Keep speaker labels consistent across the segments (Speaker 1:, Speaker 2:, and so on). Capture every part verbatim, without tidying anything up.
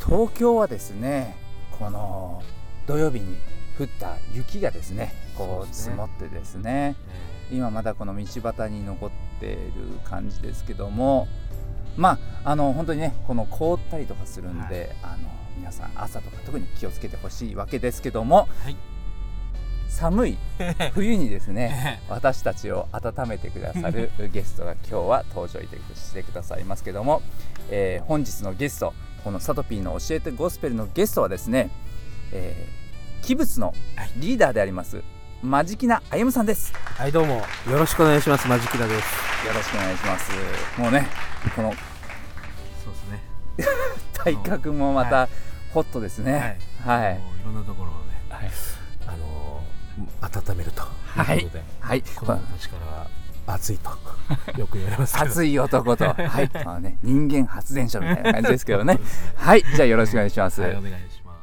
Speaker 1: 東京はですね、この土曜日に降った雪がですね、こう積もってですね、今まだこの道端に残っている感じですけども、まああの本当にね、この凍ったりとかするんで、はい、あの皆さん朝とか特に気をつけてほしいわけですけども、はい、寒い冬にですね私たちを温めてくださるゲストが今日は登場してくださいますけども、えー、本日のゲスト、このサトピーの教えてゴスペルのゲストはですね、えー、器物のリーダーでありますマジキナあゆむさんです。
Speaker 2: はい、どうもよろしくお願いします。マジキナです。
Speaker 1: よろしくお願いします。もうね、この
Speaker 2: そうですね
Speaker 1: 体格もまたホットですね。はい、はい、
Speaker 2: いろんなところをね、はい、あのー、温めるということで、
Speaker 1: はい、
Speaker 2: 子供たちからは熱いとよく言われますけど
Speaker 1: 熱い男と、はい、まあね、人間発電所みたいな感じですけどねはい、じゃあよろしくお願いします。
Speaker 2: はい、お願いします。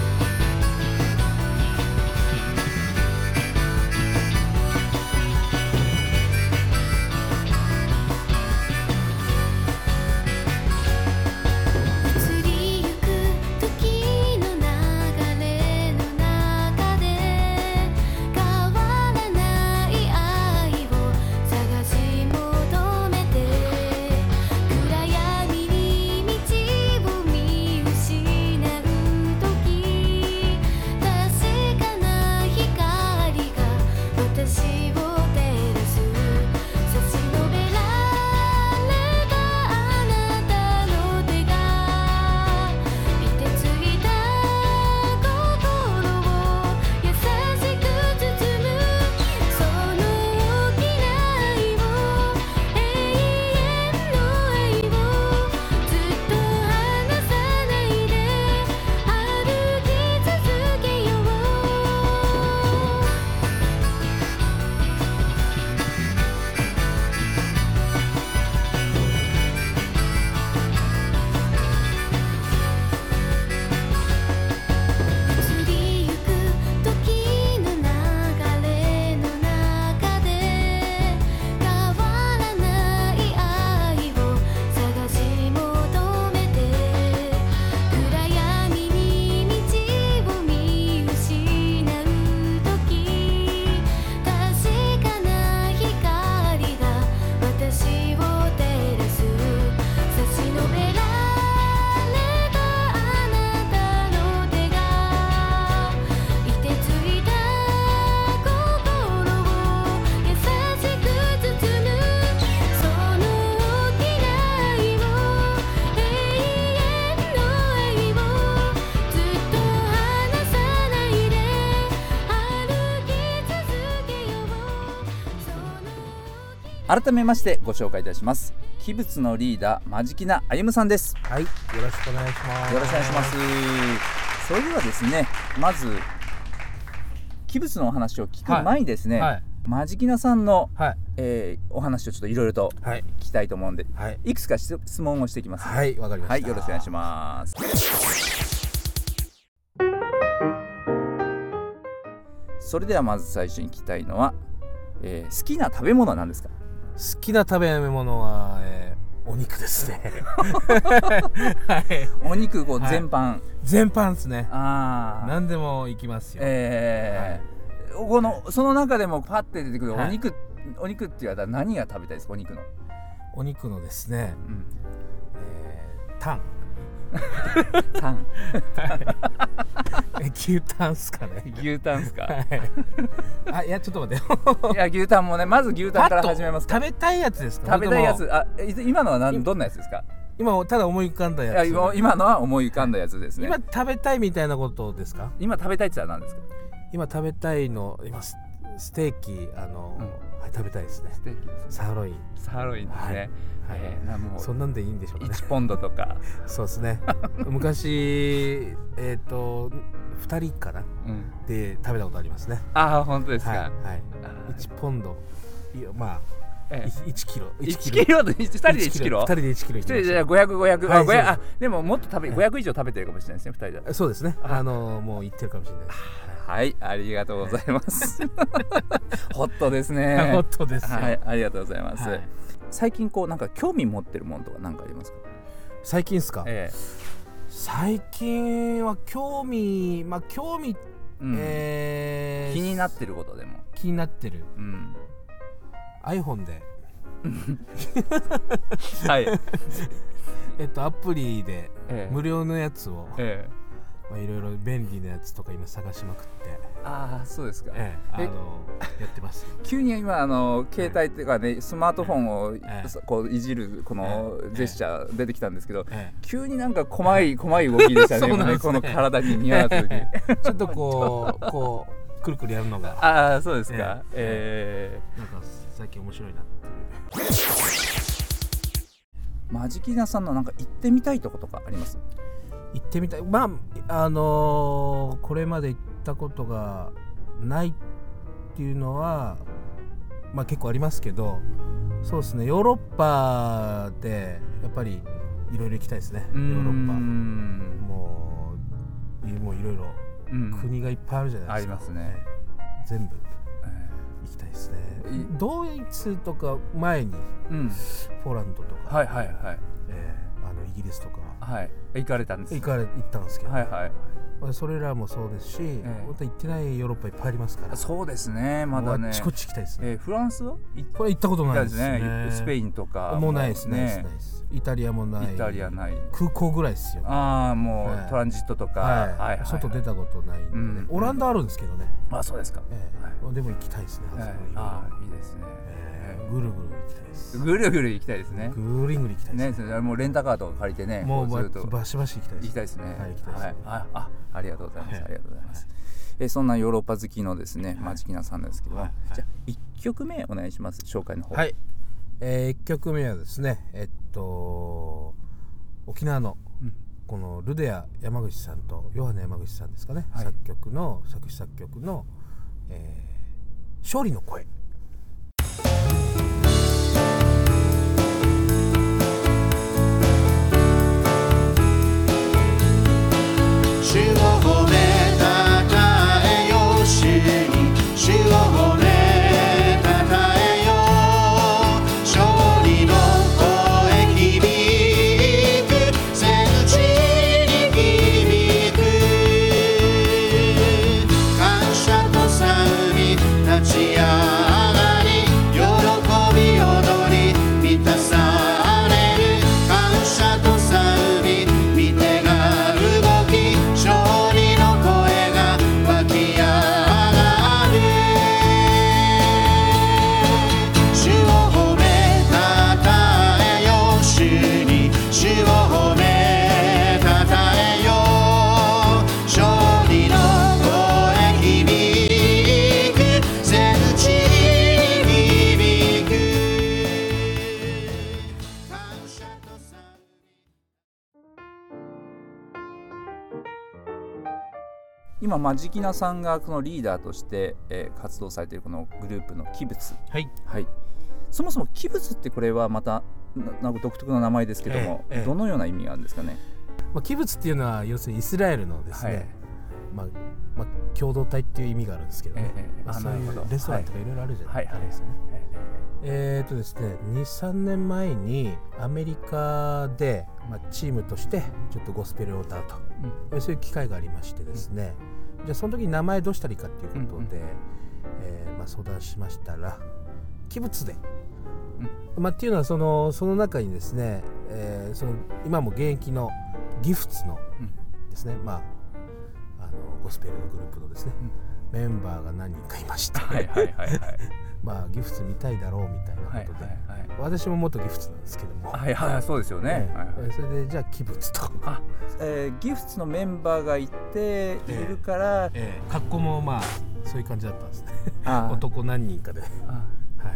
Speaker 1: 改めましてご紹介いたします。器物のリーダーマジキナあゆむさんです。
Speaker 2: はい、よろしくお願いします。
Speaker 1: よろしくお願いします。それではですね、まず器物のお話を聞く前にですね、はいはい、マジキナさんの、はい、えー、お話をちょっといろいろと聞きたいと思うんで、はい、いくつか質問をしていきます。
Speaker 2: はい、わかりました。
Speaker 1: はい、よろしくお願いします。それではまず最初に聞きたいのは、えー、好きな食べ物は何ですか？
Speaker 2: 好きな食べ物は、えー、お肉ですね
Speaker 1: はい、お肉こう全般、はい、
Speaker 2: 全般ですね。
Speaker 1: あ、
Speaker 2: 何でもいきますよ。
Speaker 1: えーはい、このその中でもパッて出てくるお肉、はい、お肉って言われたら何が食べたいですか？お肉の
Speaker 2: お肉のですね、うん、えー、タン
Speaker 1: タン
Speaker 2: 牛タンっすかね。
Speaker 1: 牛タンっすか、はい、
Speaker 2: あ、いやちょっと待って
Speaker 1: いや牛タンもね、まず牛タンから始めますか。
Speaker 2: 食べたいやつですか？
Speaker 1: 食べたいやつ。あ、今のは何どんなやつですか？
Speaker 2: 今ただ思い浮かんだやつ。
Speaker 1: いや 今, 今のは思い浮かんだやつですね。
Speaker 2: 今食べたいみたいなことですか？
Speaker 1: 今食べたいって言ったら何ですか？
Speaker 2: 今食べたいの、今ステーキ、あの、うん、はい、食べたいですね。ステーキですね。サーロイン。
Speaker 1: サーロインですね。はいはい、えー、もう
Speaker 2: そんなんでいいんでしょうかね。
Speaker 1: いちポンドとか
Speaker 2: そうですね昔えっ、ー、とふたりかな、うん、で食べたことありますね。
Speaker 1: ああ、本当ですか。はい、はい、
Speaker 2: いちポンド、いや、まあ、ええ、いちキロ
Speaker 1: いちキロでふたりでいちキロ
Speaker 2: ふたりでいちキロ
Speaker 1: ひとりでじゃあごひゃく、ごひゃく、はい、あ、あ、でももっと食べごひゃく以上食べてるかもしれないですね、ふたりだ。
Speaker 2: そうですね、あのもういってるかもしれないです。
Speaker 1: はい、ありがとうございますホットですね。
Speaker 2: ホットです。
Speaker 1: はい、ありがとうございます。はい、最近こうなんか興味持ってるものとか何かありますか？
Speaker 2: 最近ですか？
Speaker 1: ええ、
Speaker 2: 最近は興味まあ興味、
Speaker 1: うん
Speaker 2: えー、
Speaker 1: 気になってることでも
Speaker 2: 気になってる、
Speaker 1: うん、
Speaker 2: iPhone で
Speaker 1: はい
Speaker 2: えっとアプリで無料のやつを、
Speaker 1: ええ
Speaker 2: まあ、いろいろ便利なやつとか今探しまくって、
Speaker 1: ああそうですか、
Speaker 2: ええ、あのやってます。
Speaker 1: 急に今あの携帯っていうかねスマートフォンを、ええ、こういじるこのジェスチャー出てきたんですけど、ええ、急になんか細い細い動きでした ね, ねこの体に似合わずに
Speaker 2: ちょっとこうこうくるくるやるのが
Speaker 1: ああそうですか、ええ
Speaker 2: ええ、なんか最近面白いなっていう
Speaker 1: マジキナさんのなんか行ってみたいとことかあります？
Speaker 2: 行ってみたい、まああのー、これまで行ったことがないっていうのはまあ結構ありますけど、そうですね、ヨーロッパでやっぱりいろいろ行きたいですね。ヨーロッパもうもういろいろ国がいっぱいあるじゃないですか、
Speaker 1: ありますね、
Speaker 2: 全部行きたいですね。ドイツとか前に、うん、ポーランドとか、
Speaker 1: はいはいはい、
Speaker 2: えー、あのイギリスとか、
Speaker 1: はい、行かれたんです
Speaker 2: 行かれ行ったんですけど、
Speaker 1: はいはい、
Speaker 2: それらもそうですし、えー、また行ってないヨーロッパいっぱいありますから。
Speaker 1: そうですね、まだね、
Speaker 2: あっちこっち行きたいですね。
Speaker 1: えー、フランスは
Speaker 2: これ行ったことないですね。
Speaker 1: スペインとか
Speaker 2: もうないですね。イタリアもない。
Speaker 1: イタリアない。
Speaker 2: 空港ぐらいですよね。
Speaker 1: ああもう、はい、トランジットとか、
Speaker 2: はいはいはいはい、外出たことないんで、ね、うん、オランダあるんですけどね。
Speaker 1: あ、そうですか。
Speaker 2: えーはい、でも行きたいですね。
Speaker 1: はい、ああいいですね。
Speaker 2: えー、ぐるぐる行きたいです。
Speaker 1: ぐるぐる行きたいですね。
Speaker 2: ぐるぐる行きたいです
Speaker 1: ね。ね、もうレンタカーとか借りてね、
Speaker 2: もうバシバシ行きたいです。
Speaker 1: 行きたいですね。
Speaker 2: はい、行きたいです、ね。はい、
Speaker 1: ああありがとうございます。はい、ありがとうございます。えそんなヨーロッパ好きのですね、マジキナさんですけども、はい、じゃあいっきょくめお願いします。紹介の方。
Speaker 2: はい。えー、いっきょくめはですね、えっと沖縄のこのルデア山口さんとヨハネ山口さんですかね、はい、作曲の作詞作曲の、えー、勝利の声。
Speaker 3: 主を褒めたたえよ主に主を褒めたたえよ勝利の声響く戦地に響く感謝と賛美立ち上がり喜び踊り満たされる感謝と賛美見てが勝利の声が湧き上がる主を褒めたたえよ主に主を褒めたたえよ勝利の声響く戦地に響く感謝と賛
Speaker 1: 今マジキナさんがこのリーダーとして、えー、活動されているこのグループのキブツ、
Speaker 2: はい
Speaker 1: はい、そもそもキブツってこれはまたなんか独特な名前ですけども、ええええ、どのような意味があるんですかね。
Speaker 2: まあ、キブツっていうのは要するにイスラエルのですね、はい、まあまあ、共同体っていう意味があるんですけどね、ええまあ、そういうレストランとかいろいろあるじゃないですかね。えーとですね、にさんねんまえにアメリカで、まあ、チームとしてちょっとゴスペルを歌うと、うん、そういう機会がありましてですね、うん、じゃあその時に名前どうしたらいいかっていうことで、うんうんえーまあ、相談しましたらキブツで、うんまあ、っていうのはその、その中にですね、えー、その今も現役のギフツのですね、うんまあ、あのゴスペルのグループのですね、うん、メンバーが何人かいまして、はいはいはいはいまあ、ギフツ見たいだろうみたいなことで、はいはいはい、私も元ギフツなんですけども、
Speaker 1: はいはい、そうですよね、
Speaker 2: えーはいはい、それでじゃあキブツと
Speaker 1: あ、えー、ギフツのメンバーがいているから、えー
Speaker 2: えー、格好もまあそういう感じだったんですね男何人かで、あ、
Speaker 1: はい、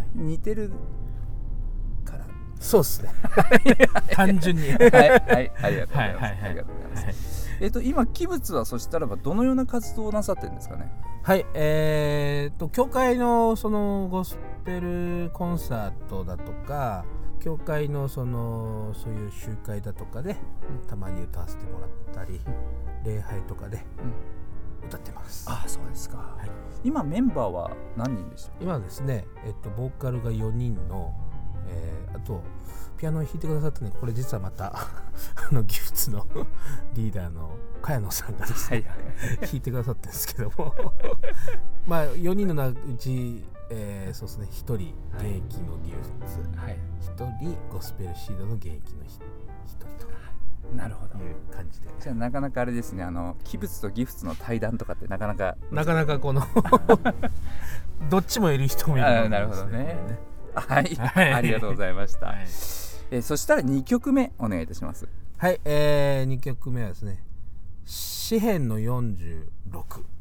Speaker 1: 似てるから
Speaker 2: そうですね単純にはい、はい、
Speaker 1: ありがとうございます、はいはいはい、ありがとうございます、はい、えーと今キブツはそしたらばどのような活動をなさってるんですかね。
Speaker 2: はい、えーと教会のそのゴスペルコンサートだとか教会のそのそういう集会だとかで、うん、たまに歌わせてもらったり、うん、礼拝とかで歌ってます、
Speaker 1: うん、あ、そうですか、はい、今メンバーは何人でした？
Speaker 2: 今はですね、えっと、ボーカルがよにんの、 えー、あとピアノを弾いてくださったね、これ実はまたあのギフツのリーダーの茅野さんがですね、はい、弾いてくださったんですけどもまあよにんのうち、えー、そうですね、ひとり現役のギフツ、はい、ひとりゴスペルシードの現役のひとりと、はい、
Speaker 1: なるほど
Speaker 2: いう感じで、
Speaker 1: じゃあなかなかあれですね、あの器物とギフツの対談とかってなかなか
Speaker 2: なかなかこのどっちもいる人もいる、
Speaker 1: ね、なるほどね、はい、はい、ありがとうございました、はい、えー、そしたらにきょくめお願いいたします。
Speaker 2: はい、えー、にきょくめはですね、詩編のよんじゅうろく。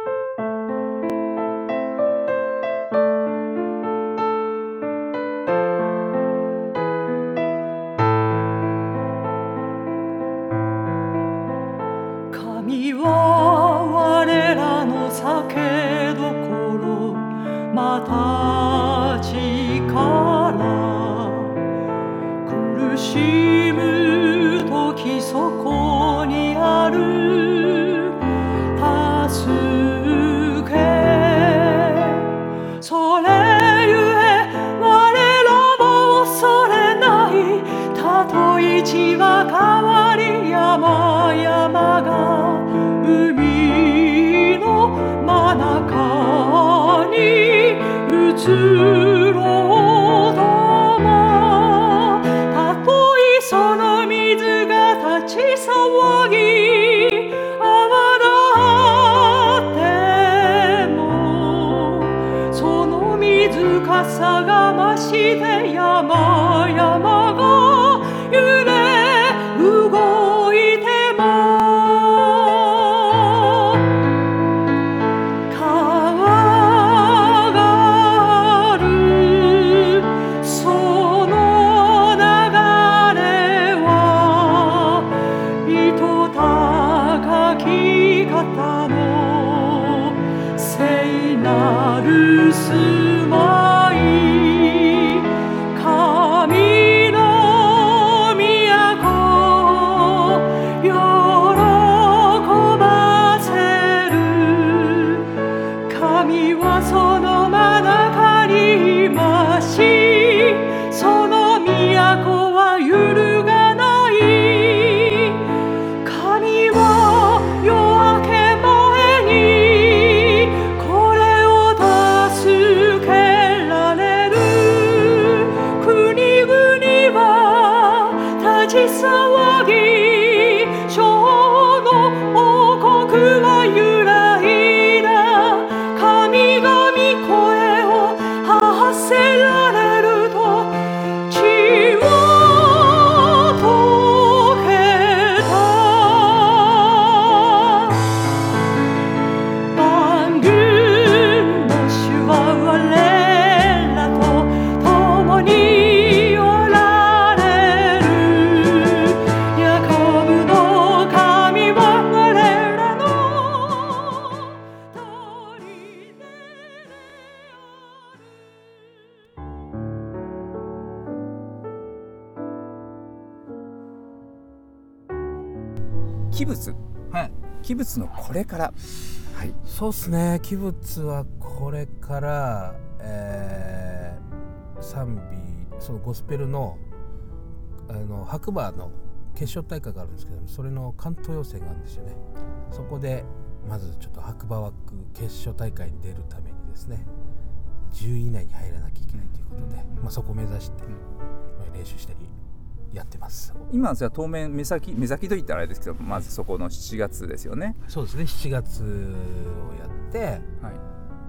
Speaker 4: 神は我らの酒どころ、また力苦しむ時そこにある助け、それゆえ我らも恐れない。たとえ地は変わり山々が海の真中に移ろうとも、たとえその水が立ち騒ぎ泡立っても、その水かさが増して山々が揺れ動いても、川があるその流れは、糸高き方の聖なる住まい、神の都喜ばせる。神はその真中にいまし、その都は揺るがない。神は夜明け前にこれを助けられる。国々は立ち騒ぎ、小の王国は揺らいだ。神が御声を発せられると、地は溶けた。万軍の主は我らと共におられる。ヤコブの神は我らの砦で
Speaker 1: 器物、
Speaker 2: はい、
Speaker 1: 器物のこれから、はい、
Speaker 2: そうですね、器物はこれから、えー、賛美、そのゴスペルのあの白馬の決勝大会があるんですけども、それの関東予選があるんですよね。そこでまずちょっと白馬枠決勝大会に出るためにですね、じゅうい以内に入らなきゃいけないということで、まあ、そこを目指して、まあ、練習したりやってます。
Speaker 1: 今じゃあ当面目先目先といったらあれですけど、まずそこのしちがつですよね。
Speaker 2: そうですね、しちがつをやって、はい、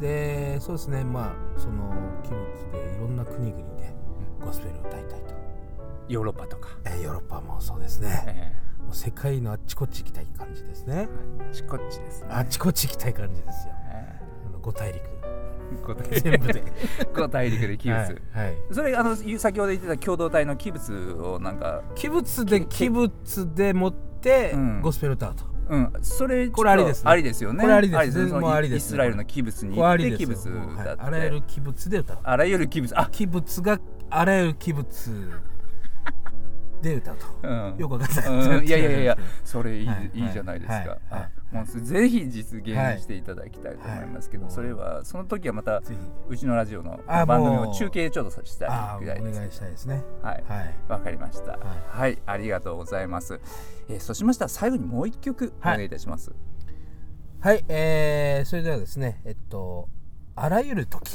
Speaker 2: でそうですね、まあその器物でいろんな国々でゴスペルを歌いたいと。
Speaker 1: ヨーロッパとか、
Speaker 2: えー、ヨーロッパもそうですね、えー、もう世界のあっちこっち行きたい感じですね。
Speaker 1: あっちこっちですね。
Speaker 2: あっちこっち行きたい感じですよ、えー、あのご大陸
Speaker 1: ご大陸
Speaker 2: 全部で
Speaker 1: ご大陸で器物、はいはい、それあの先ほど言ってた共同体の器物をなんか
Speaker 2: 器物で器物で持って、うん、ゴスペル歌うと、
Speaker 1: うん、それ
Speaker 2: これありですね。
Speaker 1: ありですよね。
Speaker 2: これありです。もうありです。
Speaker 1: イスラエルの器物に行って器物歌って、
Speaker 2: あらゆる器物で歌う。
Speaker 1: あらゆる器物、あ、
Speaker 2: 器物があらゆる器物で歌うと、
Speaker 1: うん、
Speaker 2: よくわかんない、
Speaker 1: うん、いやいやいやそれいい、はい、いいじゃないですか、
Speaker 2: はいはい、
Speaker 1: もうぜひ実現していただきたいと思いますけど、はい、それはその時はまたうちのラジオの番組を中継ちょっとさせていただきたいです。
Speaker 2: お願いしたいですね。
Speaker 1: はい、はい、わかりました、はい、はい、ありがとうございます。えー、そうしましたら最後にもう一曲お願いいたします。
Speaker 2: はい、はい、えー、それではですね、えっとあらゆる時。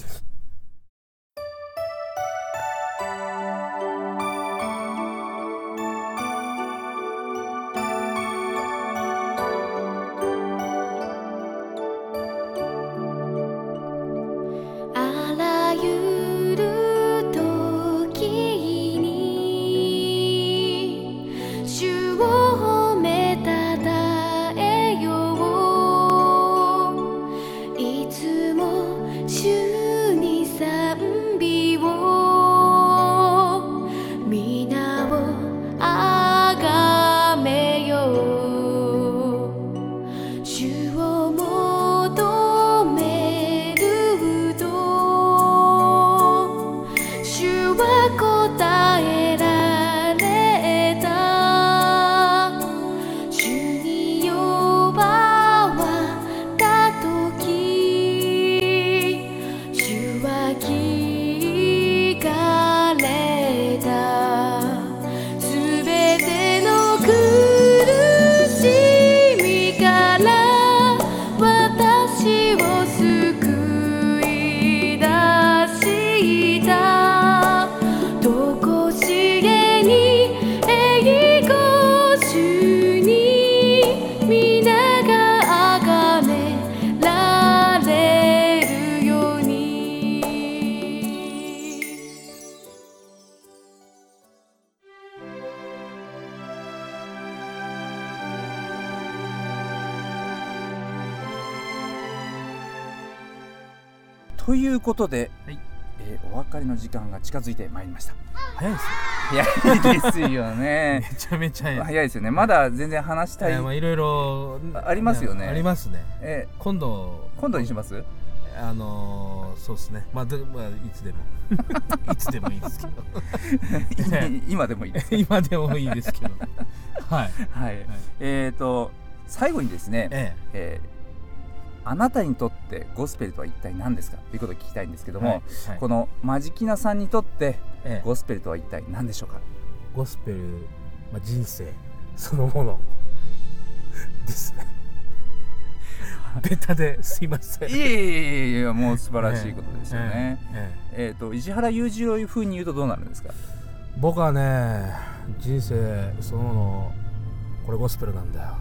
Speaker 1: ということで、はい、えー、お別れの時間が近づいてまいりました。
Speaker 2: 早いです
Speaker 1: ね。早いですよね。
Speaker 2: めちゃめちゃ早いです。
Speaker 1: 早いですよね。まだ全然話したい、
Speaker 2: えー、まあいろいろ
Speaker 1: ありますよね。
Speaker 2: ありますね。
Speaker 1: えー、
Speaker 2: 今度
Speaker 1: 今度にします？
Speaker 2: あのー、そうですね。まあ、でまあ、いつでもいつでもいいですけど
Speaker 1: 今でもいいです。
Speaker 2: 今でもいいですけど。はい
Speaker 1: はい。はい、えっ、ー、と最後にですね。えええーあなたにとってゴスペルとは一体何ですかということを聞きたいんですけども、はいはい、このマジキナさんにとってゴスペルとは一体何でしょうか？
Speaker 2: ゴスペル、まあ、人生そのものですね。ベタですいません。
Speaker 1: いやいやいやいや、もう素晴らしいことですよね。えええええー、と石原裕次郎風に言うとどうなるんですか？
Speaker 2: 僕はね、人生そのものこれゴスペルなんだよ。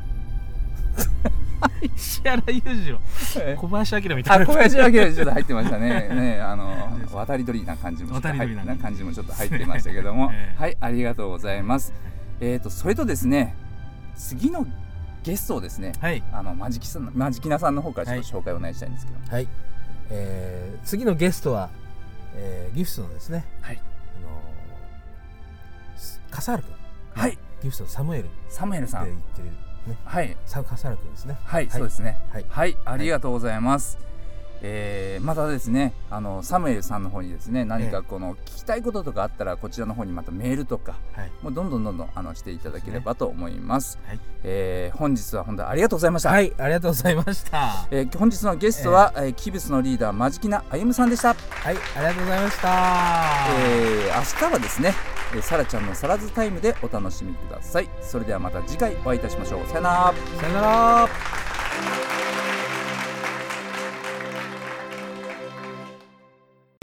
Speaker 2: 石原裕次郎、小林明みたいな。
Speaker 1: 小林明ちょっと入ってましたね。ね、あの渡り鳥な感じも渡り鳥な感じもちょっと入ってましたけども、えー、はい、ありがとうございます。えっ、ー、とそれとですね、次のゲストをですね、はい、あのマジキさん、マジキナさんの方からちょっと紹介をお願いしたいんですけど、
Speaker 2: はい、えー、次のゲストは、えー、ギフスのですね、はい、あのー、笠原君、はい、ギフスのサムエル、
Speaker 1: サムエルさん
Speaker 2: で言ってる。ね、
Speaker 1: はい、
Speaker 2: 笠原君ですね。
Speaker 1: はい、はい、そうですね。はい、はい、ありがとうございます。はい、えー、またですね、あのサムエルさんの方にですね、何かこの聞きたいこととかあったらこちらの方にまたメールとか、はい、もうどんどんどんどんあのしていただければと思います。はい、えー、本日は本当にありがとうございました。
Speaker 2: はい、ありがとうございました。
Speaker 1: えー、本日のゲストは、えー、キブスのリーダーマジキナあゆむさんでした。
Speaker 2: はい、ありがとうございました。
Speaker 1: えー、明日はですね、サラちゃんのサラズタイムでお楽しみください。それではまた次回お会いいたしましょう。さよなら。
Speaker 2: さよなら。